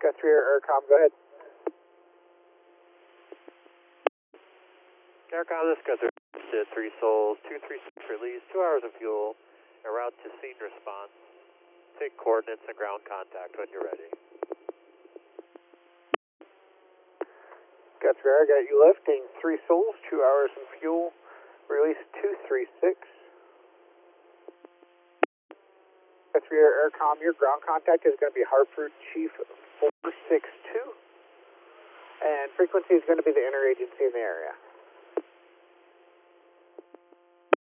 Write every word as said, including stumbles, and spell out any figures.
Guthrie Aircom, go ahead. Aircom, this is Guthrie. Three Souls, two three six release, two hours of fuel, en route to scene response. Take coordinates and ground contact when you're ready. Guthrie, I got you lifting Three Souls, two hours of fuel, release two three six. Guthrie Aircom, your ground contact is going to be Hartford Chief four six two, and frequency is going to be the interagency in the area.